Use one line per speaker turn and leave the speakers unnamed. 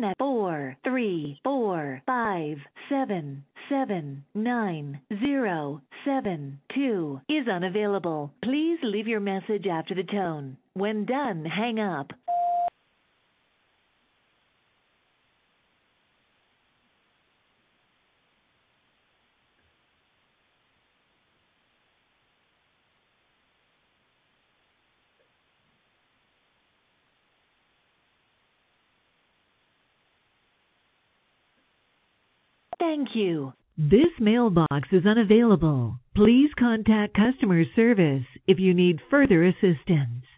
at 43457779072 is unavailable. Please leave your message after the tone. When done, hang up. Thank you. This mailbox is unavailable. Please contact customer service if you need further assistance.